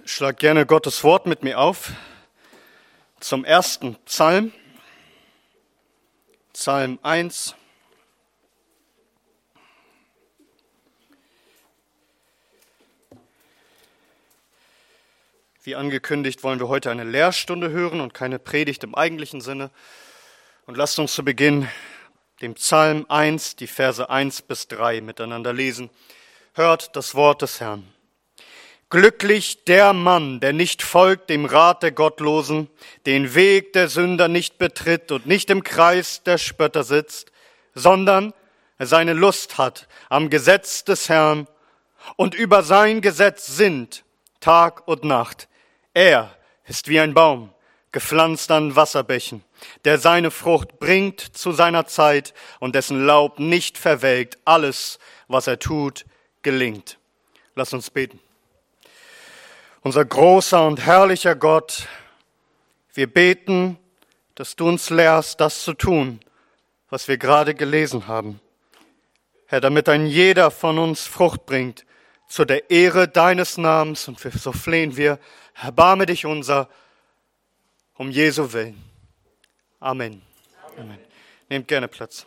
Schlag gerne Gottes Wort mit mir auf zum ersten Psalm, Psalm 1. Wie angekündigt wollen wir heute eine Lehrstunde hören und keine Predigt im eigentlichen Sinne. Und lasst uns zu Beginn den Psalm 1, die Verse 1 bis 3 miteinander lesen. Hört das Wort des Herrn. Glücklich der Mann, der nicht folgt dem Rat der Gottlosen, den Weg der Sünder nicht betritt und nicht im Kreis der Spötter sitzt, sondern seine Lust hat am Gesetz des Herrn und über sein Gesetz sinnt Tag und Nacht. Er ist wie ein Baum, gepflanzt an Wasserbächen, der seine Frucht bringt zu seiner Zeit und dessen Laub nicht verwelkt. Alles, was er tut, gelingt. Lass uns beten. Unser großer und herrlicher Gott, wir beten, dass du uns lehrst, das zu tun, was wir gerade gelesen haben. Herr, damit ein jeder von uns Frucht bringt, zu der Ehre deines Namens. Und so flehen wir, erbarme dich unser, um Jesu willen. Amen. Amen. Nehmt gerne Platz.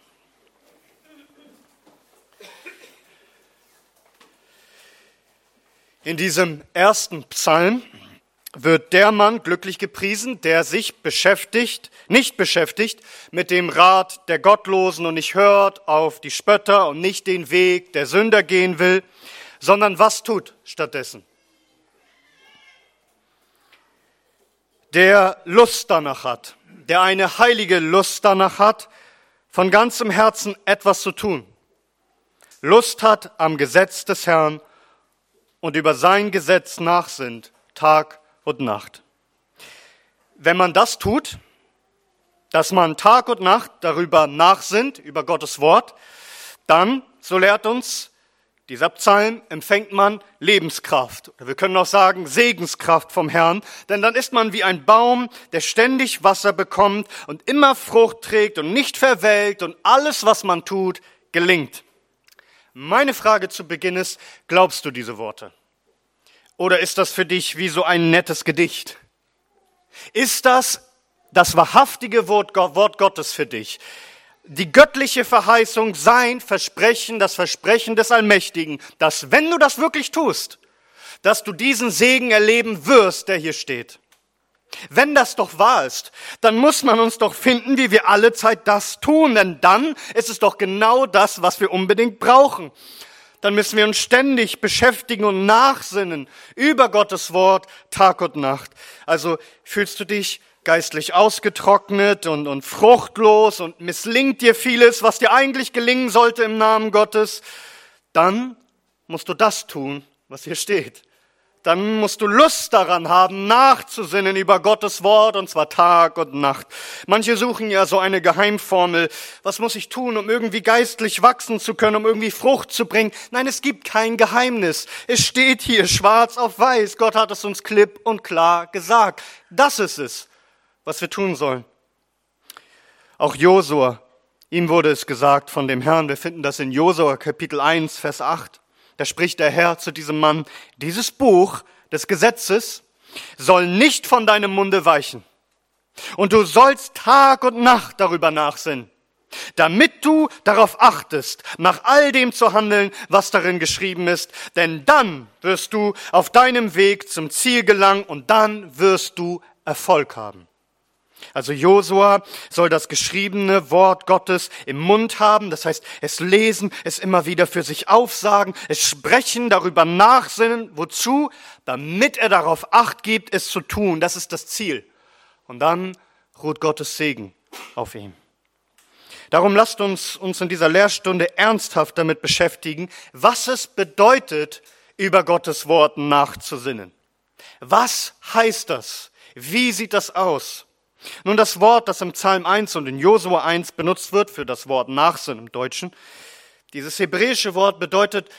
In diesem ersten Psalm wird der Mann glücklich gepriesen, der sich nicht beschäftigt mit dem Rat der Gottlosen und nicht hört auf die Spötter und nicht den Weg der Sünder gehen will, sondern was tut stattdessen? Der Lust danach hat, der eine heilige Lust danach hat, von ganzem Herzen etwas zu tun. Lust hat am Gesetz des Herrn und über sein Gesetz nachsinnt, Tag und Nacht. Wenn man das tut, dass man Tag und Nacht darüber nachsinnt, über Gottes Wort, dann, so lehrt uns dieser Psalm, empfängt man Lebenskraft. Oder wir können auch sagen Segenskraft vom Herrn, denn dann ist man wie ein Baum, der ständig Wasser bekommt und immer Frucht trägt und nicht verwelkt und alles, was man tut, gelingt. Meine Frage zu Beginn ist, glaubst du diese Worte? Oder ist das für dich wie so ein nettes Gedicht? Ist das wahrhaftige Wort Gottes für dich? Die göttliche Verheißung, sein Versprechen, das Versprechen des Allmächtigen, dass wenn du das wirklich tust, dass du diesen Segen erleben wirst, der hier steht. Wenn das doch wahr ist, dann muss man uns doch finden, wie wir alle Zeit das tun, denn dann ist es doch genau das, was wir unbedingt brauchen. Dann müssen wir uns ständig beschäftigen und nachsinnen über Gottes Wort Tag und Nacht. Also fühlst du dich geistlich ausgetrocknet und fruchtlos und misslingt dir vieles, was dir eigentlich gelingen sollte im Namen Gottes, dann musst du das tun, was hier steht. Dann musst du Lust daran haben, nachzusinnen über Gottes Wort, und zwar Tag und Nacht. Manche suchen ja so eine Geheimformel. Was muss ich tun, um irgendwie geistlich wachsen zu können, um irgendwie Frucht zu bringen? Nein, es gibt kein Geheimnis. Es steht hier schwarz auf weiß. Gott hat es uns klipp und klar gesagt. Das ist es, was wir tun sollen. Auch Josua, ihm wurde es gesagt von dem Herrn. Wir finden das in Josua Kapitel 1, Vers 8. Da spricht der Herr zu diesem Mann, dieses Buch des Gesetzes soll nicht von deinem Munde weichen. Und du sollst Tag und Nacht darüber nachsinnen, damit du darauf achtest, nach all dem zu handeln, was darin geschrieben ist. Denn dann wirst du auf deinem Weg zum Ziel gelangen und dann wirst du Erfolg haben. Also Josua soll das geschriebene Wort Gottes im Mund haben, das heißt es lesen, es immer wieder für sich aufsagen, es sprechen, darüber nachsinnen. Wozu? Damit er darauf Acht gibt, es zu tun. Das ist das Ziel. Und dann ruht Gottes Segen auf ihm. Darum lasst uns in dieser Lehrstunde ernsthaft damit beschäftigen, was es bedeutet, über Gottes Wort nachzusinnen. Was heißt das? Wie sieht das aus? Nun, das Wort, das im Psalm 1 und in Josua 1 benutzt wird für das Wort Nachsinnen im Deutschen, dieses hebräische Wort bedeutet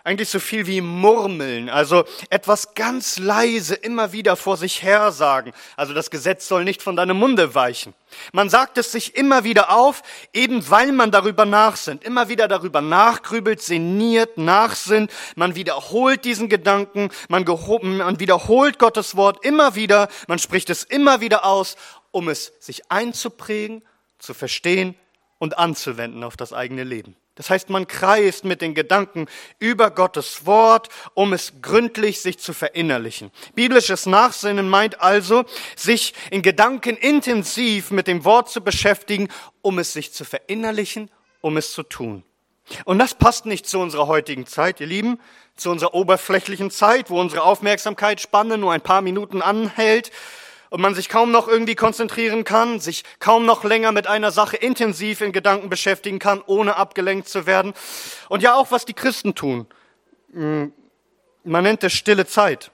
eigentlich so viel wie murmeln, also etwas ganz leise immer wieder vor sich her sagen. Also das Gesetz soll nicht von deinem Munde weichen. Man sagt es sich immer wieder auf, eben weil man darüber nachsinnt, immer wieder darüber nachgrübelt, sinniert, nachsinnt. Man wiederholt diesen Gedanken, man wiederholt Gottes Wort immer wieder, man spricht es immer wieder aus, um es sich einzuprägen, zu verstehen und anzuwenden auf das eigene Leben. Das heißt, man kreist mit den Gedanken über Gottes Wort, um es gründlich sich zu verinnerlichen. Biblisches Nachsinnen meint also, sich in Gedanken intensiv mit dem Wort zu beschäftigen, um es sich zu verinnerlichen, um es zu tun. Und das passt nicht zu unserer heutigen Zeit, ihr Lieben, zu unserer oberflächlichen Zeit, wo unsere Aufmerksamkeitsspanne nur ein paar Minuten anhält und man sich kaum noch irgendwie konzentrieren kann, sich kaum noch länger mit einer Sache intensiv in Gedanken beschäftigen kann, ohne abgelenkt zu werden. Und ja auch, was die Christen tun. Man nennt es stille Zeit.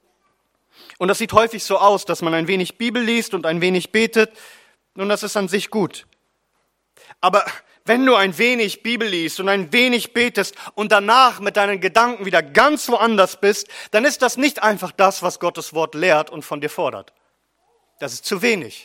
Und das sieht häufig so aus, dass man ein wenig Bibel liest und ein wenig betet. Und das ist an sich gut. Aber wenn du ein wenig Bibel liest und ein wenig betest und danach mit deinen Gedanken wieder ganz woanders bist, dann ist das nicht einfach das, was Gottes Wort lehrt und von dir fordert. Das ist zu wenig.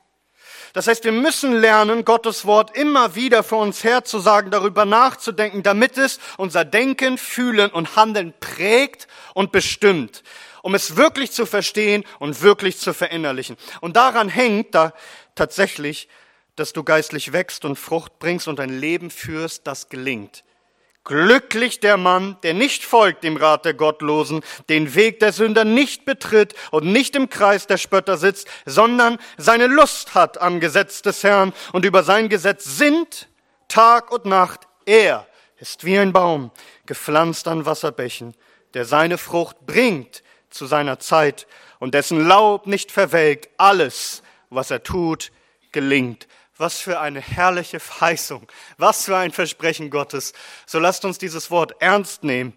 Das heißt, wir müssen lernen, Gottes Wort immer wieder vor uns herzusagen, darüber nachzudenken, damit es unser Denken, Fühlen und Handeln prägt und bestimmt, um es wirklich zu verstehen und wirklich zu verinnerlichen. Und daran hängt da tatsächlich, dass du geistlich wächst und Frucht bringst und ein Leben führst, das gelingt. Glücklich der Mann, der nicht folgt dem Rat der Gottlosen, den Weg der Sünder nicht betritt und nicht im Kreis der Spötter sitzt, sondern seine Lust hat am Gesetz des Herrn und über sein Gesetz sinnt Tag und Nacht. Er ist wie ein Baum, gepflanzt an Wasserbächen, der seine Frucht bringt zu seiner Zeit und dessen Laub nicht verwelkt. Alles, was er tut, gelingt. Was für eine herrliche Verheißung, was für ein Versprechen Gottes. So lasst uns dieses Wort ernst nehmen.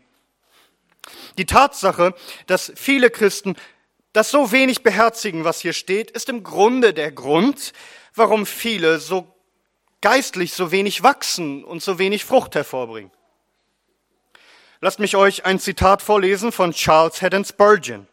Die Tatsache, dass viele Christen das so wenig beherzigen, was hier steht, ist im Grunde der Grund, warum viele so geistlich so wenig wachsen und so wenig Frucht hervorbringen. Lasst mich euch ein Zitat vorlesen von Charles Haddon Spurgeon.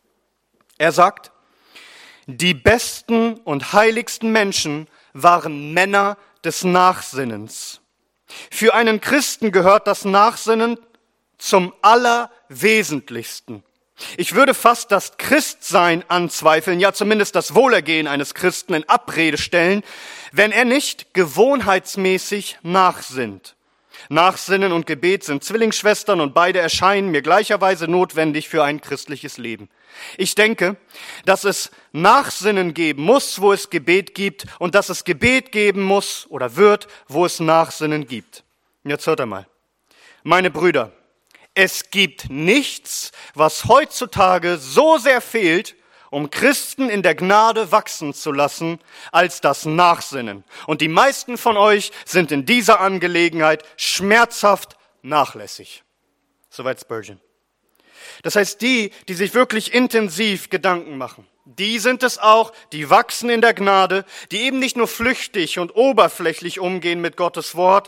Er sagt, die besten und heiligsten Menschen waren Männer des Nachsinnens. Für einen Christen gehört das Nachsinnen zum Allerwesentlichsten. Ich würde fast das Christsein anzweifeln, ja zumindest das Wohlergehen eines Christen in Abrede stellen, wenn er nicht gewohnheitsmäßig nachsinnt. Nachsinnen und Gebet sind Zwillingsschwestern und beide erscheinen mir gleicherweise notwendig für ein christliches Leben. Ich denke, dass es Nachsinnen geben muss, wo es Gebet gibt, und dass es Gebet geben muss oder wird, wo es Nachsinnen gibt. Jetzt hört einmal. Meine Brüder, es gibt nichts, was heutzutage so sehr fehlt, um Christen in der Gnade wachsen zu lassen, als das Nachsinnen. Und die meisten von euch sind in dieser Angelegenheit schmerzhaft nachlässig. Soweit Spurgeon. Das heißt, die sich wirklich intensiv Gedanken machen, die sind es auch, die wachsen in der Gnade, die eben nicht nur flüchtig und oberflächlich umgehen mit Gottes Wort,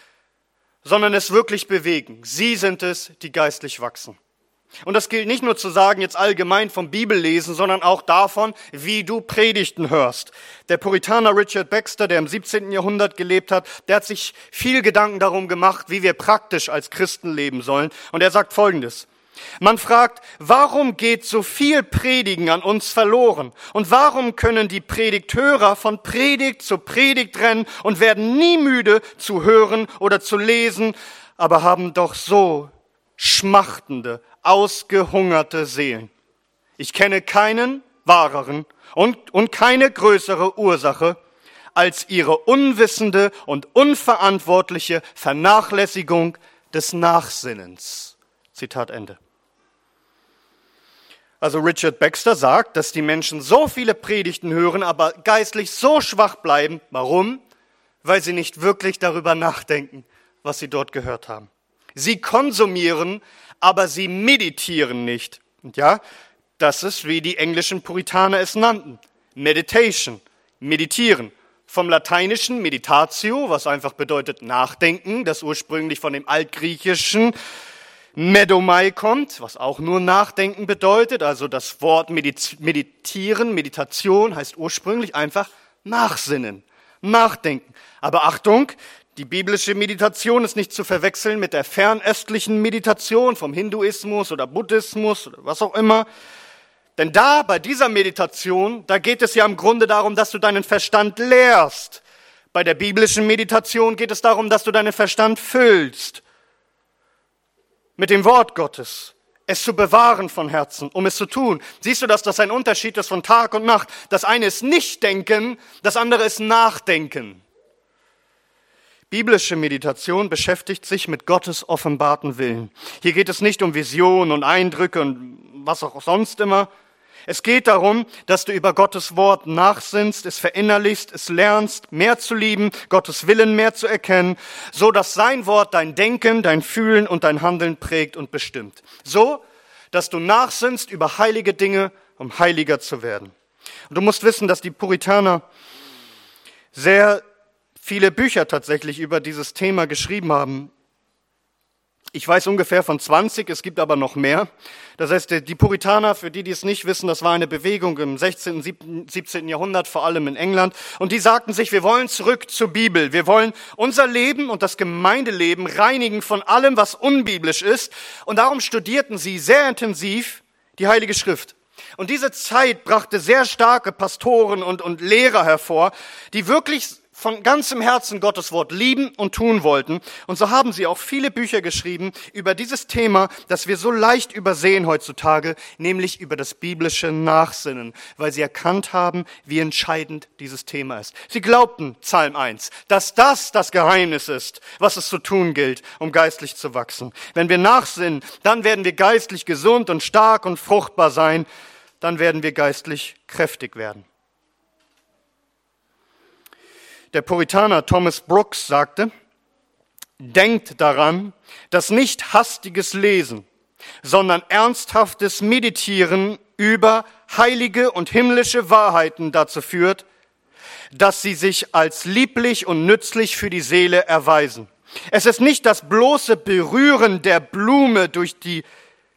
sondern es wirklich bewegen. Sie sind es, die geistlich wachsen. Und das gilt nicht nur zu sagen, jetzt allgemein vom Bibellesen, sondern auch davon, wie du Predigten hörst. Der Puritaner Richard Baxter, der im 17. Jahrhundert gelebt hat, der hat sich viel Gedanken darum gemacht, wie wir praktisch als Christen leben sollen. Und er sagt Folgendes. Man fragt, warum geht so viel Predigen an uns verloren? Und warum können die Predigthörer von Predigt zu Predigt rennen und werden nie müde zu hören oder zu lesen, aber haben doch so schmachtende, ausgehungerte Seelen. Ich kenne keinen wahreren und keine größere Ursache als ihre unwissende und unverantwortliche Vernachlässigung des Nachsinnens. Zitat Ende. Also Richard Baxter sagt, dass die Menschen so viele Predigten hören, aber geistlich so schwach bleiben. Warum? Weil sie nicht wirklich darüber nachdenken, was sie dort gehört haben. Sie konsumieren, aber sie meditieren nicht. Und ja, das ist, wie die englischen Puritaner es nannten. Meditation, meditieren. Vom lateinischen meditatio, was einfach bedeutet nachdenken, das ursprünglich von dem altgriechischen Medomai kommt, was auch nur Nachdenken bedeutet. Also das Wort meditieren, Meditation heißt ursprünglich einfach nachsinnen, nachdenken. Aber Achtung, die biblische Meditation ist nicht zu verwechseln mit der fernöstlichen Meditation vom Hinduismus oder Buddhismus oder was auch immer. Denn bei dieser Meditation, da geht es ja im Grunde darum, dass du deinen Verstand lehrst. Bei der biblischen Meditation geht es darum, dass du deinen Verstand füllst mit dem Wort Gottes, es zu bewahren von Herzen, um es zu tun. Siehst du, dass das ein Unterschied ist von Tag und Nacht? Das eine ist Nicht-Denken, das andere ist Nachdenken. Biblische Meditation beschäftigt sich mit Gottes offenbarten Willen. Hier geht es nicht um Visionen und Eindrücke und was auch sonst immer. Es geht darum, dass du über Gottes Wort nachsinnst, es verinnerlichst, es lernst, mehr zu lieben, Gottes Willen mehr zu erkennen, so dass sein Wort dein Denken, dein Fühlen und dein Handeln prägt und bestimmt. So, dass du nachsinnst über heilige Dinge, um heiliger zu werden. Und du musst wissen, dass die Puritaner sehr viele Bücher tatsächlich über dieses Thema geschrieben haben. Ich weiß ungefähr von 20, es gibt aber noch mehr. Das heißt, die Puritaner, für die es nicht wissen, das war eine Bewegung im 16., 17. Jahrhundert, vor allem in England. Und die sagten sich, wir wollen zurück zur Bibel. Wir wollen unser Leben und das Gemeindeleben reinigen von allem, was unbiblisch ist. Und darum studierten sie sehr intensiv die Heilige Schrift. Und diese Zeit brachte sehr starke Pastoren und Lehrer hervor, die wirklich von ganzem Herzen Gottes Wort lieben und tun wollten. Und so haben sie auch viele Bücher geschrieben über dieses Thema, das wir so leicht übersehen heutzutage, nämlich über das biblische Nachsinnen, weil sie erkannt haben, wie entscheidend dieses Thema ist. Sie glaubten, Psalm 1, dass das Geheimnis ist, was es zu tun gilt, um geistlich zu wachsen. Wenn wir nachsinnen, dann werden wir geistlich gesund und stark und fruchtbar sein, dann werden wir geistlich kräftig werden. Der Puritaner Thomas Brooks sagte, denkt daran, dass nicht hastiges Lesen, sondern ernsthaftes Meditieren über heilige und himmlische Wahrheiten dazu führt, dass sie sich als lieblich und nützlich für die Seele erweisen. Es ist nicht das bloße Berühren der Blume durch die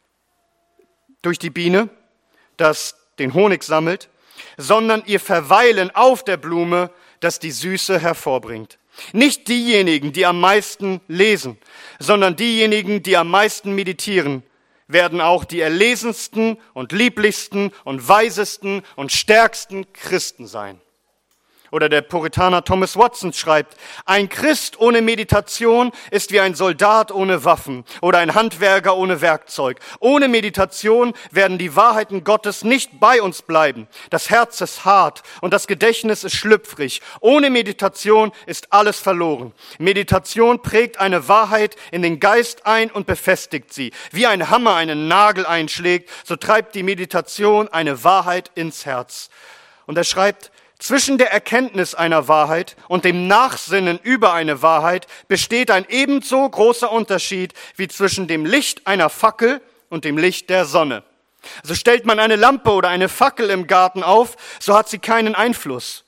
Biene, das den Honig sammelt, sondern ihr Verweilen auf der Blume, das die Süße hervorbringt. Nicht diejenigen, die am meisten lesen, sondern diejenigen, die am meisten meditieren, werden auch die erlesensten und lieblichsten und weisesten und stärksten Christen sein. Oder der Puritaner Thomas Watson schreibt, ein Christ ohne Meditation ist wie ein Soldat ohne Waffen oder ein Handwerker ohne Werkzeug. Ohne Meditation werden die Wahrheiten Gottes nicht bei uns bleiben. Das Herz ist hart und das Gedächtnis ist schlüpfrig. Ohne Meditation ist alles verloren. Meditation prägt eine Wahrheit in den Geist ein und befestigt sie. Wie ein Hammer einen Nagel einschlägt, so treibt die Meditation eine Wahrheit ins Herz. Und er schreibt, zwischen der Erkenntnis einer Wahrheit und dem Nachsinnen über eine Wahrheit besteht ein ebenso großer Unterschied wie zwischen dem Licht einer Fackel und dem Licht der Sonne. Also stellt man eine Lampe oder eine Fackel im Garten auf, so hat sie keinen Einfluss.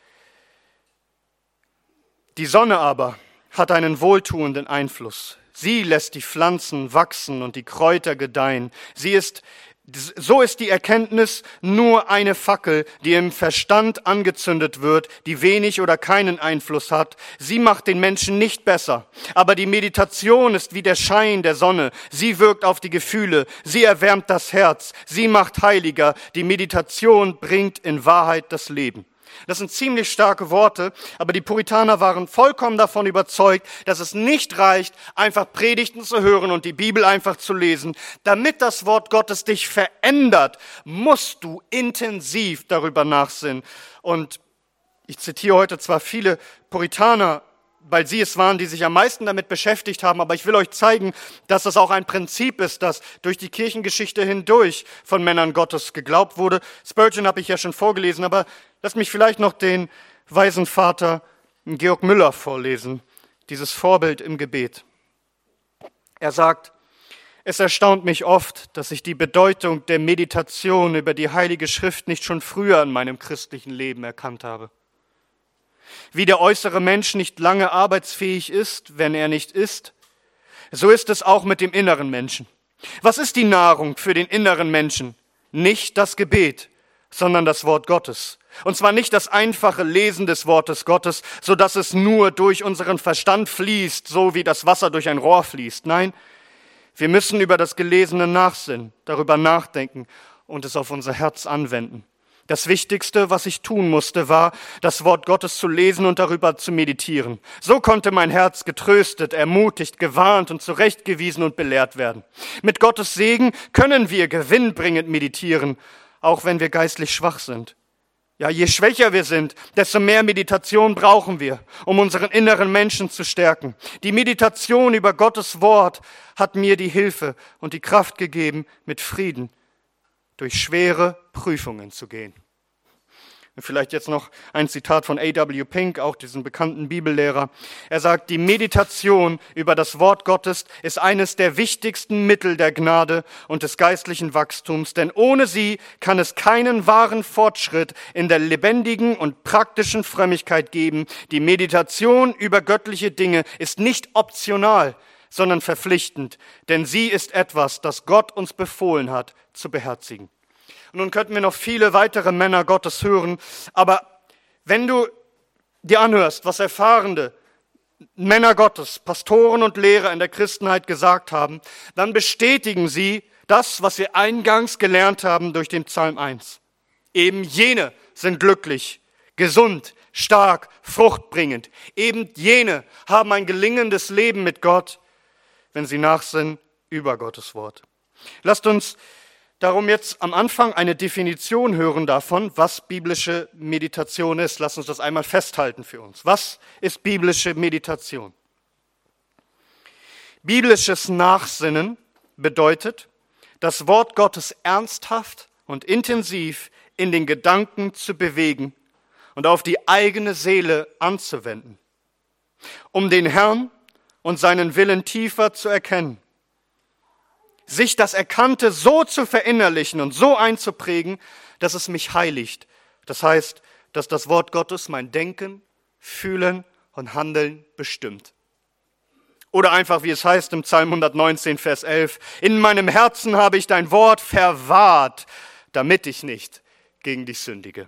Die Sonne aber hat einen wohltuenden Einfluss. Sie lässt die Pflanzen wachsen und die Kräuter gedeihen. So ist die Erkenntnis nur eine Fackel, die im Verstand angezündet wird, die wenig oder keinen Einfluss hat. Sie macht den Menschen nicht besser. Aber die Meditation ist wie der Schein der Sonne. Sie wirkt auf die Gefühle. Sie erwärmt das Herz. Sie macht heiliger. Die Meditation bringt in Wahrheit das Leben. Das sind ziemlich starke Worte, aber die Puritaner waren vollkommen davon überzeugt, dass es nicht reicht, einfach Predigten zu hören und die Bibel einfach zu lesen. Damit das Wort Gottes dich verändert, musst du intensiv darüber nachsinnen. Und ich zitiere heute zwar viele Puritaner, weil sie es waren, die sich am meisten damit beschäftigt haben, aber ich will euch zeigen, dass es auch ein Prinzip ist, das durch die Kirchengeschichte hindurch von Männern Gottes geglaubt wurde. Spurgeon habe ich ja schon vorgelesen, aber lasst mich vielleicht noch den weisen Vater Georg Müller vorlesen, dieses Vorbild im Gebet. Er sagt, es erstaunt mich oft, dass ich die Bedeutung der Meditation über die Heilige Schrift nicht schon früher in meinem christlichen Leben erkannt habe. Wie der äußere Mensch nicht lange arbeitsfähig ist, wenn er nicht isst, So ist es auch mit dem inneren Menschen. Was ist die Nahrung für den inneren Menschen? Nicht das Gebet, sondern das Wort Gottes. Und zwar nicht das einfache Lesen des Wortes Gottes, so dass es nur durch unseren Verstand fließt, so wie das Wasser durch ein Rohr fließt. Nein, wir müssen über das Gelesene nachsinnen, darüber nachdenken und es auf unser Herz anwenden. Das Wichtigste, was ich tun musste, war, das Wort Gottes zu lesen und darüber zu meditieren. So konnte mein Herz getröstet, ermutigt, gewarnt und zurechtgewiesen und belehrt werden. Mit Gottes Segen können wir gewinnbringend meditieren, auch wenn wir geistlich schwach sind. Ja, je schwächer wir sind, desto mehr Meditation brauchen wir, um unseren inneren Menschen zu stärken. Die Meditation über Gottes Wort hat mir die Hilfe und die Kraft gegeben, mit Frieden durch schwere Prüfungen zu gehen. Vielleicht jetzt noch ein Zitat von A.W. Pink, auch diesen bekannten Bibellehrer. Er sagt, die Meditation über das Wort Gottes ist eines der wichtigsten Mittel der Gnade und des geistlichen Wachstums, denn ohne sie kann es keinen wahren Fortschritt in der lebendigen und praktischen Frömmigkeit geben. Die Meditation über göttliche Dinge ist nicht optional, sondern verpflichtend, denn sie ist etwas, das Gott uns befohlen hat, zu beherzigen. Und nun könnten wir noch viele weitere Männer Gottes hören, aber wenn du dir anhörst, was erfahrene Männer Gottes, Pastoren und Lehrer in der Christenheit gesagt haben, dann bestätigen sie das, was wir eingangs gelernt haben durch den Psalm 1. Eben jene sind glücklich, gesund, stark, fruchtbringend. Eben jene haben ein gelingendes Leben mit Gott, wenn sie nachsinnen über Gottes Wort. Lasst uns darum jetzt am Anfang eine Definition hören davon, was biblische Meditation ist. Lasst uns das einmal festhalten für uns. Was ist biblische Meditation? Biblisches Nachsinnen bedeutet, das Wort Gottes ernsthaft und intensiv in den Gedanken zu bewegen und auf die eigene Seele anzuwenden, um den Herrn und seinen Willen tiefer zu erkennen. Sich das Erkannte so zu verinnerlichen und so einzuprägen, dass es mich heiligt. Das heißt, dass das Wort Gottes mein Denken, Fühlen und Handeln bestimmt. Oder einfach, wie es heißt im Psalm 119, Vers 11, in meinem Herzen habe ich dein Wort verwahrt, damit ich nicht gegen dich sündige.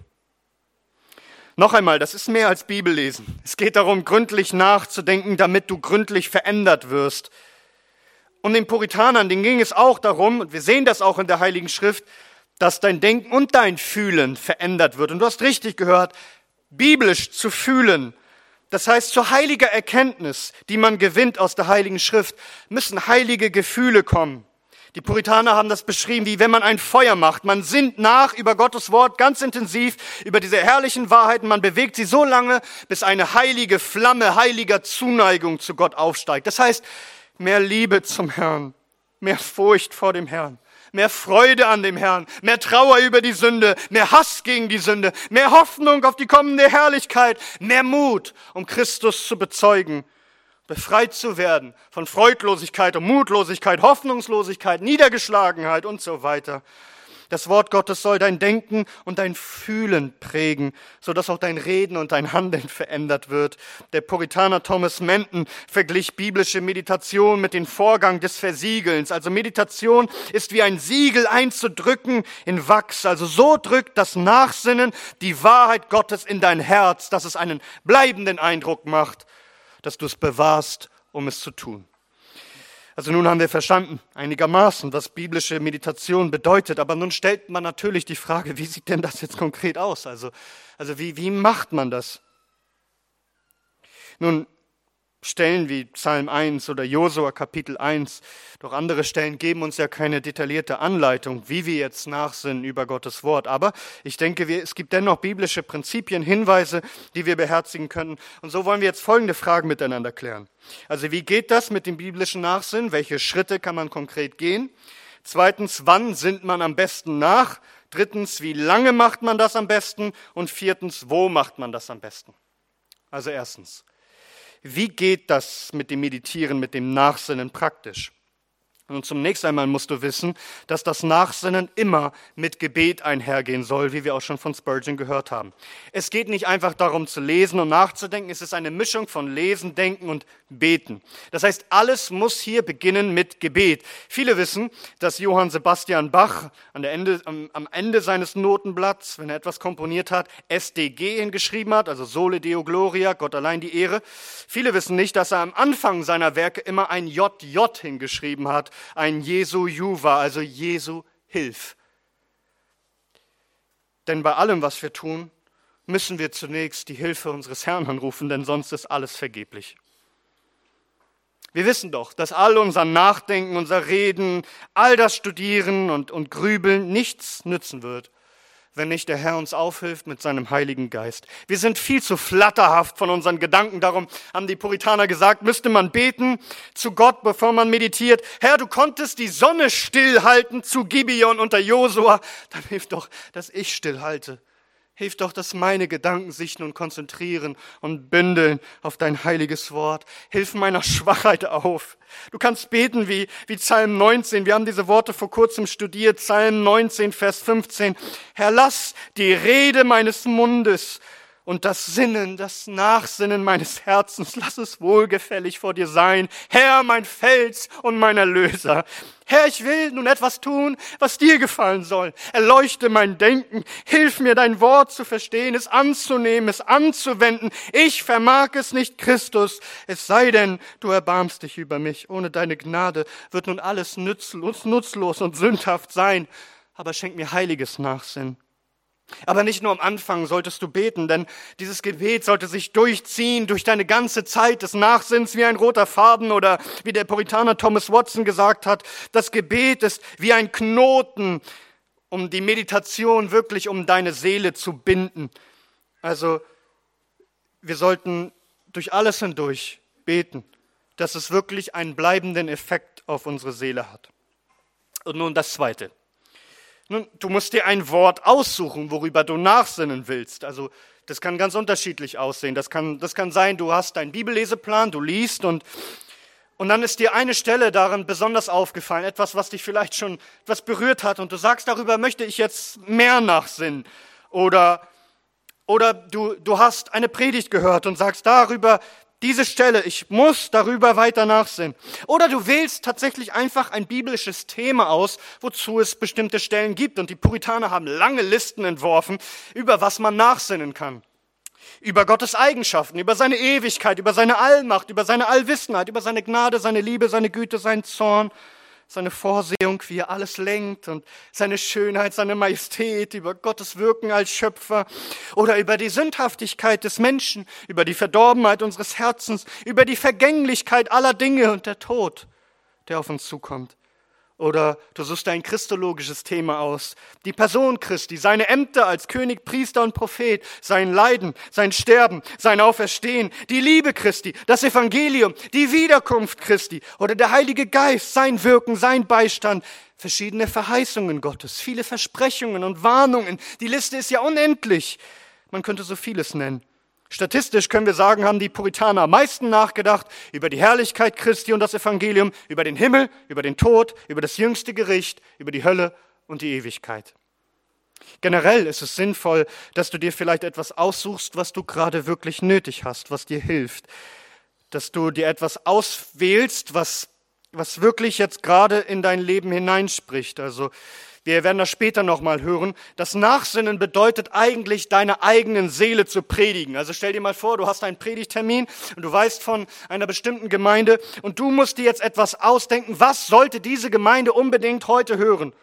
Noch einmal, das ist mehr als Bibellesen. Es geht darum, gründlich nachzudenken, damit du gründlich verändert wirst. Und den Puritanern, denen ging es auch darum, und wir sehen das auch in der Heiligen Schrift, dass dein Denken und dein Fühlen verändert wird. Und du hast richtig gehört, biblisch zu fühlen, das heißt zur heiliger Erkenntnis, die man gewinnt aus der Heiligen Schrift, müssen heilige Gefühle kommen. Die Puritaner haben das beschrieben, wie wenn man ein Feuer macht. Man sinnt nach über Gottes Wort ganz intensiv, über diese herrlichen Wahrheiten. Man bewegt sie so lange, bis eine heilige Flamme heiliger Zuneigung zu Gott aufsteigt. Das heißt, mehr Liebe zum Herrn, mehr Furcht vor dem Herrn, mehr Freude an dem Herrn, mehr Trauer über die Sünde, mehr Hass gegen die Sünde, mehr Hoffnung auf die kommende Herrlichkeit, mehr Mut, um Christus zu bezeugen, befreit zu werden von Freudlosigkeit und Mutlosigkeit, Hoffnungslosigkeit, Niedergeschlagenheit und so weiter. Das Wort Gottes soll dein Denken und dein Fühlen prägen, sodass auch dein Reden und dein Handeln verändert wird. Der Puritaner Thomas Manton verglich biblische Meditation mit dem Vorgang des Versiegelns. Also Meditation ist wie ein Siegel einzudrücken in Wachs. Also so drückt das Nachsinnen die Wahrheit Gottes in dein Herz, dass es einen bleibenden Eindruck macht, dass du es bewahrst, um es zu tun. Also nun haben wir verstanden einigermaßen, was biblische Meditation bedeutet, aber nun stellt man natürlich die Frage, wie sieht denn das jetzt konkret aus? Also wie macht man das? Nun, Stellen wie Psalm 1 oder Josua Kapitel 1, doch andere Stellen geben uns ja keine detaillierte Anleitung, wie wir jetzt nachsinnen über Gottes Wort. Aber ich denke, es gibt dennoch biblische Prinzipien, Hinweise, die wir beherzigen können. Und so wollen wir jetzt folgende Fragen miteinander klären. Also wie geht das mit dem biblischen Nachsinnen? Welche Schritte kann man konkret gehen? Zweitens, wann sinnt man am besten nach? Drittens, wie lange macht man das am besten? Und viertens, wo macht man das am besten? Also erstens, wie geht das mit dem Meditieren, mit dem Nachsinnen praktisch? Und zunächst einmal musst du wissen, dass das Nachsinnen immer mit Gebet einhergehen soll, wie wir auch schon von Spurgeon gehört haben. Es geht nicht einfach darum zu lesen und nachzudenken, es ist eine Mischung von Lesen, Denken und Beten. Das heißt, alles muss hier beginnen mit Gebet. Viele wissen, dass Johann Sebastian Bach am Ende seines Notenblatts, wenn er etwas komponiert hat, SDG hingeschrieben hat, also Sole Deo Gloria, Gott allein die Ehre. Viele wissen nicht, dass er am Anfang seiner Werke immer ein JJ hingeschrieben hat, ein Jesu Juva, also Jesu Hilf. Denn bei allem, was wir tun, müssen wir zunächst die Hilfe unseres Herrn anrufen, denn sonst ist alles vergeblich. Wir wissen doch, dass all unser Nachdenken, unser Reden, all das Studieren und Grübeln nichts nützen wird, wenn nicht der Herr uns aufhilft mit seinem Heiligen Geist. Wir sind viel zu flatterhaft von unseren Gedanken. Darum haben die Puritaner gesagt, müsste man beten zu Gott, bevor man meditiert. Herr, du konntest die Sonne stillhalten zu Gibeon unter Josua. Dann hilf doch, dass ich stillhalte. Hilf doch, dass meine Gedanken sich nun konzentrieren und bündeln auf dein heiliges Wort. Hilf meiner Schwachheit auf. Du kannst beten wie Psalm 19. Wir haben diese Worte vor kurzem studiert. Psalm 19, Vers 15. Herr, lass die Rede meines Mundes und das Nachsinnen meines Herzens, lass es wohlgefällig vor dir sein. Herr, mein Fels und mein Erlöser. Herr, ich will nun etwas tun, was dir gefallen soll. Erleuchte mein Denken. Hilf mir, dein Wort zu verstehen, es anzunehmen, es anzuwenden. Ich vermag es nicht, Christus. Es sei denn, du erbarmst dich über mich. Ohne deine Gnade wird nun alles nutzlos und sündhaft sein. Aber schenk mir heiliges Nachsinnen. Aber nicht nur am Anfang solltest du beten, denn dieses Gebet sollte sich durchziehen durch deine ganze Zeit des Nachsinns wie ein roter Faden oder wie der Puritaner Thomas Watson gesagt hat, das Gebet ist wie ein Knoten, um die Meditation wirklich um deine Seele zu binden. Also wir sollten durch alles hindurch beten, dass es wirklich einen bleibenden Effekt auf unsere Seele hat. Und nun das Zweite. Nun, du musst dir ein Wort aussuchen, worüber du nachsinnen willst. Also das kann ganz unterschiedlich aussehen. Das kann sein, du hast deinen Bibelleseplan, du liest und dann ist dir eine Stelle darin besonders aufgefallen, etwas, was dich vielleicht schon etwas berührt hat und du sagst, darüber möchte ich jetzt mehr nachsinnen. Oder du hast eine Predigt gehört und sagst, darüber diese Stelle, ich muss darüber weiter nachsinnen. Oder du wählst tatsächlich einfach ein biblisches Thema aus, wozu es bestimmte Stellen gibt. Und die Puritaner haben lange Listen entworfen, über was man nachsinnen kann. Über Gottes Eigenschaften, über seine Ewigkeit, über seine Allmacht, über seine Allwissenheit, über seine Gnade, seine Liebe, seine Güte, seinen Zorn, seine Vorsehung, wie er alles lenkt und seine Schönheit, seine Majestät, über Gottes Wirken als Schöpfer oder über die Sündhaftigkeit des Menschen, über die Verdorbenheit unseres Herzens, über die Vergänglichkeit aller Dinge und der Tod, der auf uns zukommt. Oder du suchst ein christologisches Thema aus, die Person Christi, seine Ämter als König, Priester und Prophet, sein Leiden, sein Sterben, sein Auferstehen, die Liebe Christi, das Evangelium, die Wiederkunft Christi oder der Heilige Geist, sein Wirken, sein Beistand, verschiedene Verheißungen Gottes, viele Versprechungen und Warnungen. Die Liste ist ja unendlich. Man könnte so vieles nennen. Statistisch können wir sagen, haben die Puritaner am meisten nachgedacht über die Herrlichkeit Christi und das Evangelium, über den Himmel, über den Tod, über das jüngste Gericht, über die Hölle und die Ewigkeit. Generell ist es sinnvoll, dass du dir vielleicht etwas aussuchst, was du gerade wirklich nötig hast, was dir hilft. Dass du dir etwas auswählst, was wirklich jetzt gerade in dein Leben hineinspricht. Also wir werden das später nochmal hören. Das Nachsinnen bedeutet eigentlich, deiner eigenen Seele zu predigen. Also stell dir mal vor, du hast einen Predigttermin und du weißt von einer bestimmten Gemeinde und du musst dir jetzt etwas ausdenken, was sollte diese Gemeinde unbedingt heute hören?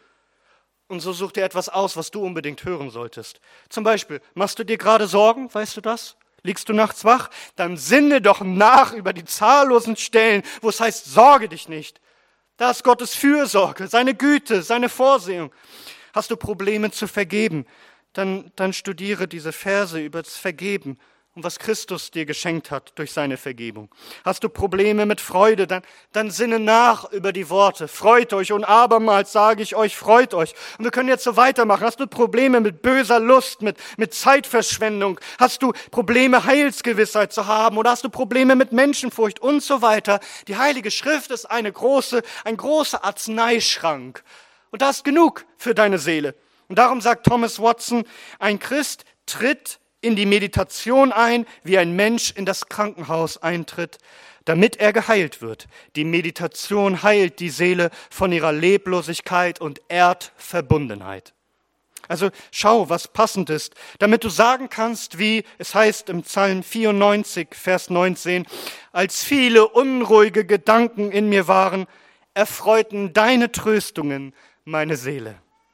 Und so such dir etwas aus, was du unbedingt hören solltest. Zum Beispiel, machst du dir gerade Sorgen, weißt du das? Liegst du nachts wach? Dann sinne doch nach über die zahllosen Stellen, wo es heißt, sorge dich nicht. Da ist Gottes Fürsorge, seine Güte, seine Vorsehung. Hast du Probleme zu vergeben, dann studiere diese Verse über das Vergeben. und was Christus dir geschenkt hat durch seine Vergebung. Hast du Probleme mit Freude, dann sinne nach über die Worte. Freut euch und abermals sage ich euch, freut euch. Und wir können jetzt so weitermachen. Hast du Probleme mit böser Lust, mit Zeitverschwendung? Hast du Probleme, Heilsgewissheit zu haben? Oder hast du Probleme mit Menschenfurcht und so weiter? Die Heilige Schrift ist ein großer Arzneischrank. Und da ist genug für deine Seele. Und darum sagt Thomas Watson, ein Christ tritt in die Meditation ein, wie ein Mensch in das Krankenhaus eintritt, damit er geheilt wird. Die Meditation heilt die Seele von ihrer Leblosigkeit und Erdverbundenheit. Also schau, was passend ist, damit du sagen kannst, wie es heißt im Psalm 94, Vers 19, als viele unruhige Gedanken in mir waren, erfreuten deine Tröstungen meine Seele.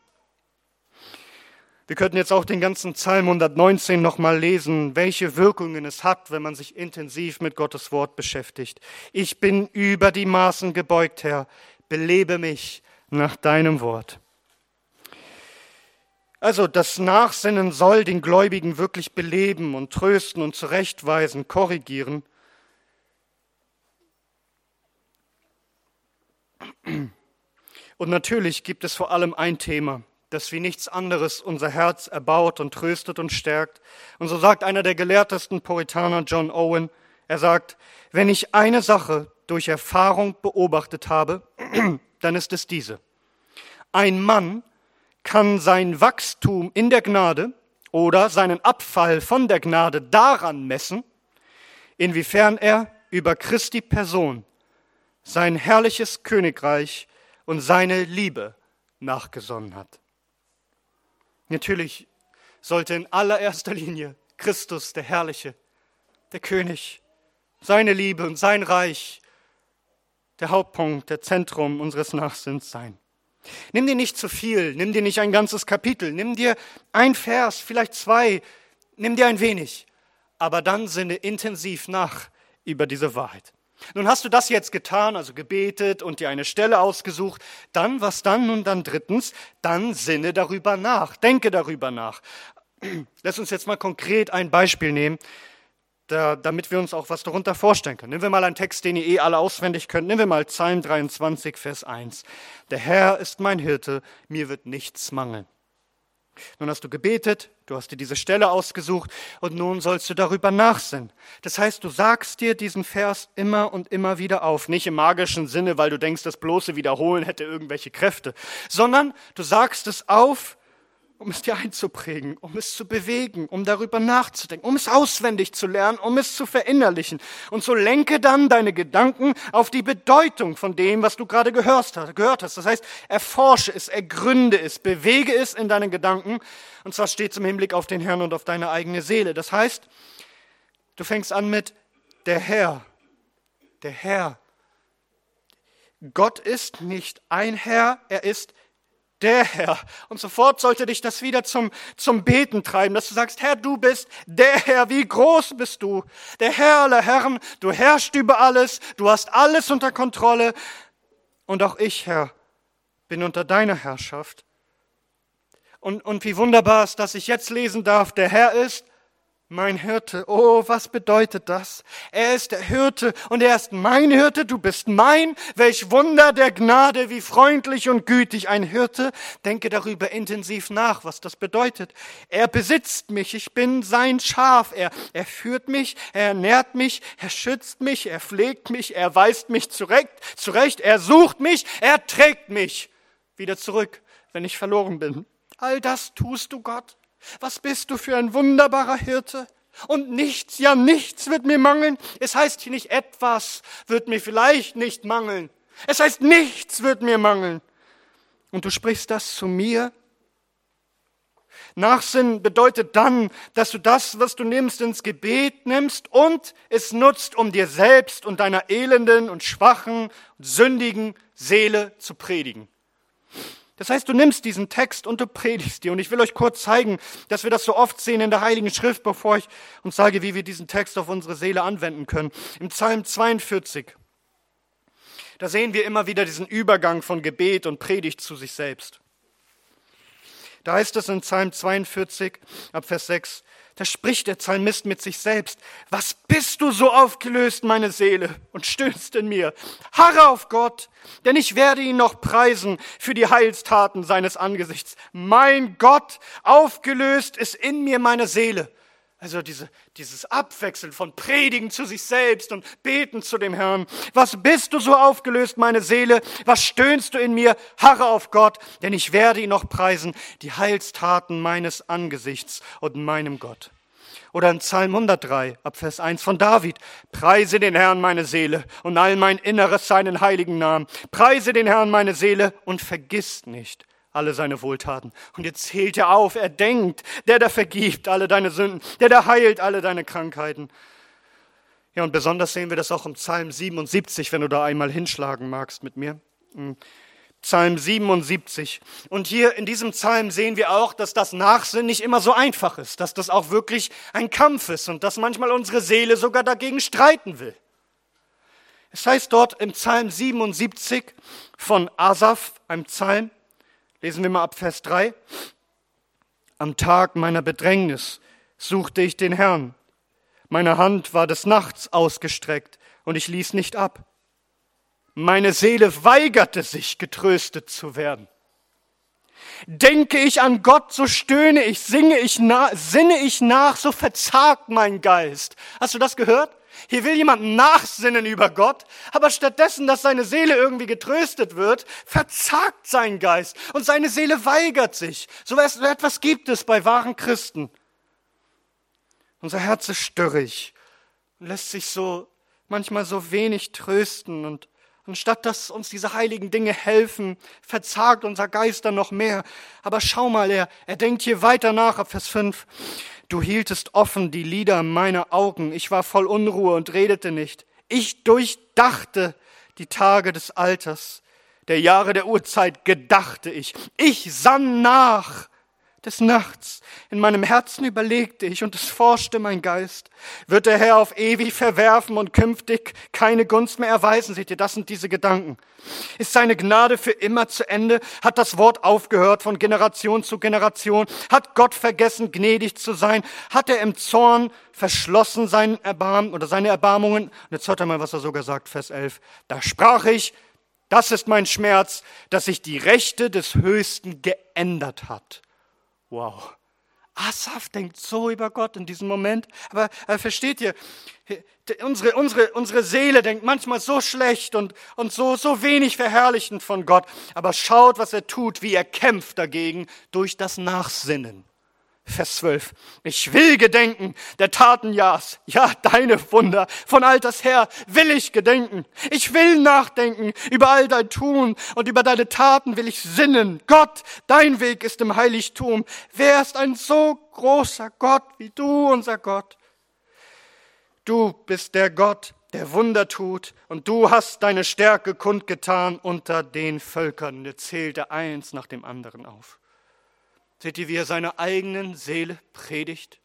Wir könnten jetzt auch den ganzen Psalm 119 nochmal lesen, welche Wirkungen es hat, wenn man sich intensiv mit Gottes Wort beschäftigt. Ich bin über die Maßen gebeugt, Herr, belebe mich nach deinem Wort. Also das Nachsinnen soll den Gläubigen wirklich beleben und trösten und zurechtweisen, korrigieren. Und natürlich gibt es vor allem ein Thema, das wie nichts anderes unser Herz erbaut und tröstet und stärkt. Und so sagt einer der gelehrtesten Puritaner, John Owen, er sagt, wenn ich eine Sache durch Erfahrung beobachtet habe, dann ist es diese. Ein Mann kann sein Wachstum in der Gnade oder seinen Abfall von der Gnade daran messen, inwiefern er über Christi Person, sein herrliches Königreich und seine Liebe nachgesonnen hat. Natürlich sollte in allererster Linie Christus, der Herrliche, der König, seine Liebe und sein Reich der Hauptpunkt, der Zentrum unseres Nachsinns sein. Nimm dir nicht zu viel, nimm dir nicht ein ganzes Kapitel, nimm dir ein Vers, vielleicht 2, nimm dir ein wenig, aber dann sinne intensiv nach über diese Wahrheit. Nun hast du das jetzt getan, also gebetet und dir eine Stelle ausgesucht. Dann, was dann? Nun dann drittens, dann sinne darüber nach, denke darüber nach. Lass uns jetzt mal konkret ein Beispiel nehmen, damit wir uns auch was darunter vorstellen können. Nehmen wir mal einen Text, den ihr alle auswendig könnt. Nehmen wir mal Psalm 23, Vers 1. Der Herr ist mein Hirte, mir wird nichts mangeln. Nun hast du gebetet, du hast dir diese Stelle ausgesucht und nun sollst du darüber nachsinnen. Das heißt, du sagst dir diesen Vers immer und immer wieder auf. Nicht im magischen Sinne, weil du denkst, das bloße Wiederholen hätte irgendwelche Kräfte, sondern du sagst es auf, um es dir einzuprägen, um es zu bewegen, um darüber nachzudenken, um es auswendig zu lernen, um es zu verinnerlichen. Und so lenke dann deine Gedanken auf die Bedeutung von dem, was du gerade gehört hast. Das heißt, erforsche es, ergründe es, bewege es in deinen Gedanken. Und zwar steht es im Hinblick auf den Herrn und auf deine eigene Seele. Das heißt, du fängst an mit der Herr. Der Herr. Gott ist nicht ein Herr, er ist der Herr. Und sofort sollte dich das wieder zum Beten treiben, dass du sagst, Herr, du bist der Herr, wie groß bist du? Der Herr aller Herren, du herrschst über alles, du hast alles unter Kontrolle. Und auch ich, Herr, bin unter deiner Herrschaft. Und wie wunderbar ist, dass ich jetzt lesen darf, der Herr ist mein Hirte. Oh, was bedeutet das? Er ist der Hirte und er ist mein Hirte. Du bist mein. Welch Wunder der Gnade, wie freundlich und gütig ein Hirte. Denke darüber intensiv nach, was das bedeutet. Er besitzt mich. Ich bin sein Schaf. Er führt mich, er ernährt mich, er schützt mich, er pflegt mich, er weist mich zurecht. Er sucht mich, er trägt mich wieder zurück, wenn ich verloren bin. All das tust du, Gott. Was bist du für ein wunderbarer Hirte? Und nichts, ja nichts wird mir mangeln. Es heißt hier nicht, etwas wird mir vielleicht nicht mangeln. Es heißt, nichts wird mir mangeln. Und du sprichst das zu mir? Nachsinnen bedeutet dann, dass du das, was du nimmst, ins Gebet nimmst und es nutzt, um dir selbst und deiner elenden und schwachen und sündigen Seele zu predigen. Das heißt, du nimmst diesen Text und du predigst dir. Und ich will euch kurz zeigen, dass wir das so oft sehen in der Heiligen Schrift, bevor ich uns sage, wie wir diesen Text auf unsere Seele anwenden können. Im Psalm 42, da sehen wir immer wieder diesen Übergang von Gebet und Predigt zu sich selbst. Da heißt es in Psalm 42, ab Vers 6, Da spricht der Psalmist mit sich selbst: Was bist du so aufgelöst, meine Seele, und stöhnst in mir? Harre auf Gott, denn ich werde ihn noch preisen für die Heilstaten seines Angesichts. Mein Gott, aufgelöst ist in mir meine Seele. Also dieses Abwechseln von Predigen zu sich selbst und Beten zu dem Herrn. Was bist du so aufgelöst, meine Seele? Was stöhnst du in mir? Harre auf Gott, denn ich werde ihn noch preisen, die Heilstaten meines Angesichts und meinem Gott. Oder in Psalm 103, ab Vers 1 von David: Preise den Herrn, meine Seele, und all mein Inneres seinen heiligen Namen. Preise den Herrn, meine Seele, und vergiss nicht alle seine Wohltaten. Und jetzt zählt er auf, er denkt, der da vergibt alle deine Sünden, der da heilt alle deine Krankheiten. Ja, und besonders sehen wir das auch im Psalm 77, wenn du da einmal hinschlagen magst mit mir. Psalm 77. Und hier in diesem Psalm sehen wir auch, dass das Nachsinnen nicht immer so einfach ist, dass das auch wirklich ein Kampf ist und dass manchmal unsere Seele sogar dagegen streiten will. Es heißt dort im Psalm 77 von Asaf, einem Psalm, lesen wir mal ab Vers 3. Am Tag meiner Bedrängnis suchte ich den Herrn. Meine Hand war des Nachts ausgestreckt und ich ließ nicht ab. Meine Seele weigerte sich, getröstet zu werden. Denke ich an Gott, so stöhne ich, sinne ich nach, so verzagt mein Geist. Hast du das gehört? Hier will jemand nachsinnen über Gott, aber stattdessen, dass seine Seele irgendwie getröstet wird, verzagt sein Geist und seine Seele weigert sich. So etwas gibt es bei wahren Christen. Unser Herz ist störrig und lässt sich so manchmal so wenig trösten, und anstatt dass uns diese heiligen Dinge helfen, verzagt unser Geist dann noch mehr. Aber schau mal, er denkt hier weiter nach, ab Vers 5. Du hieltest offen die Lider meiner Augen. Ich war voll Unruhe und redete nicht. Ich durchdachte die Tage des Alters. Der Jahre der Urzeit gedachte ich. Ich sann nach des Nachts. In meinem Herzen überlegte ich und es forschte mein Geist. Wird der Herr auf ewig verwerfen und künftig keine Gunst mehr erweisen? Seht ihr, das sind diese Gedanken. Ist seine Gnade für immer zu Ende? Hat das Wort aufgehört von Generation zu Generation? Hat Gott vergessen, gnädig zu sein? Hat er im Zorn verschlossen seine Erbarmungen? Und jetzt hört er mal, was er sogar sagt, Vers 11. Da sprach ich: Das ist mein Schmerz, dass sich die Rechte des Höchsten geändert hat. Wow. Asaf denkt so über Gott in diesem Moment. Aber versteht ihr, unsere Seele denkt manchmal so schlecht und so wenig verherrlichend von Gott. Aber schaut, was er tut, wie er kämpft dagegen durch das Nachsinnen. Vers 12. Ich will gedenken der Taten Jahs, ja, deine Wunder. Von alters her will ich gedenken. Ich will nachdenken über all dein Tun und über deine Taten will ich sinnen. Gott, dein Weg ist im Heiligtum. Wer ist ein so großer Gott wie du, unser Gott? Du bist der Gott, der Wunder tut, und du hast deine Stärke kundgetan unter den Völkern. Und jetzt zählt er eins nach dem anderen auf. Seht ihr, wie er seiner eigenen Seele predigt?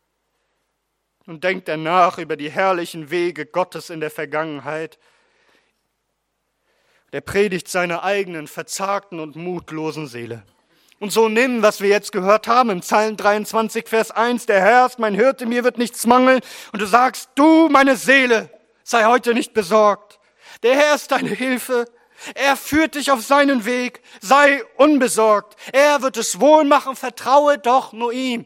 Und denkt er nach über die herrlichen Wege Gottes in der Vergangenheit. Der predigt seiner eigenen verzagten und mutlosen Seele. Und so nimm, was wir jetzt gehört haben im Psalm 23, Vers 1. Der Herr ist mein Hirte, mir wird nichts mangeln. Und du sagst, du, meine Seele, sei heute nicht besorgt. Der Herr ist deine Hilfe. Er führt dich auf seinen Weg, sei unbesorgt. Er wird es wohl machen, vertraue doch nur ihm.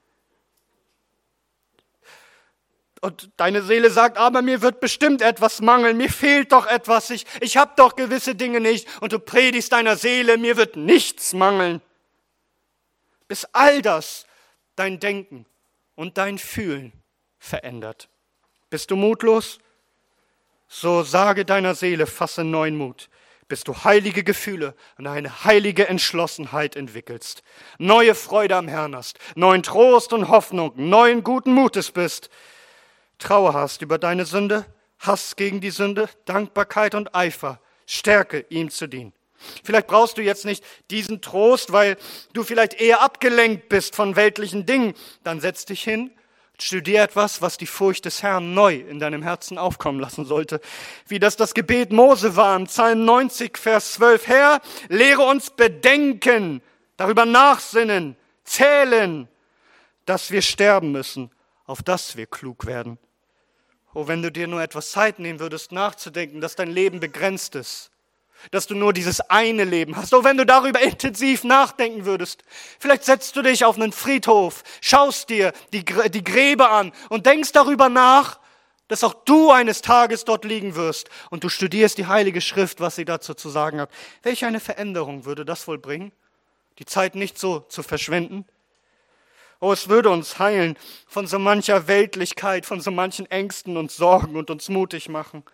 Und deine Seele sagt, aber mir wird bestimmt etwas mangeln, mir fehlt doch etwas, ich habe doch gewisse Dinge nicht. Und du predigst deiner Seele, mir wird nichts mangeln. Bis all das dein Denken und dein Fühlen verändert. Bist du mutlos? So sage deiner Seele, fasse neuen Mut, bis du heilige Gefühle und eine heilige Entschlossenheit entwickelst, neue Freude am Herrn hast, neuen Trost und Hoffnung, neuen guten Mutes bist, Trauer hast über deine Sünde, Hass gegen die Sünde, Dankbarkeit und Eifer, Stärke, ihm zu dienen. Vielleicht brauchst du jetzt nicht diesen Trost, weil du vielleicht eher abgelenkt bist von weltlichen Dingen. Dann setz dich hin, studier etwas, was die Furcht des Herrn neu in deinem Herzen aufkommen lassen sollte. Wie das Gebet Mose war im Psalm 90, Vers 12. Herr, lehre uns bedenken, darüber nachsinnen, zählen, dass wir sterben müssen, auf dass wir klug werden. Oh, wenn du dir nur etwas Zeit nehmen würdest, nachzudenken, dass dein Leben begrenzt ist, dass du nur dieses eine Leben hast. Oh, wenn du darüber intensiv nachdenken würdest. Vielleicht setzt du dich auf einen Friedhof, schaust dir die Gräber an und denkst darüber nach, dass auch du eines Tages dort liegen wirst. Und du studierst die Heilige Schrift, was sie dazu zu sagen hat. Welche eine Veränderung würde das wohl bringen? Die Zeit nicht so zu verschwenden? Oh, es würde uns heilen von so mancher Weltlichkeit, von so manchen Ängsten und Sorgen und uns mutig machen.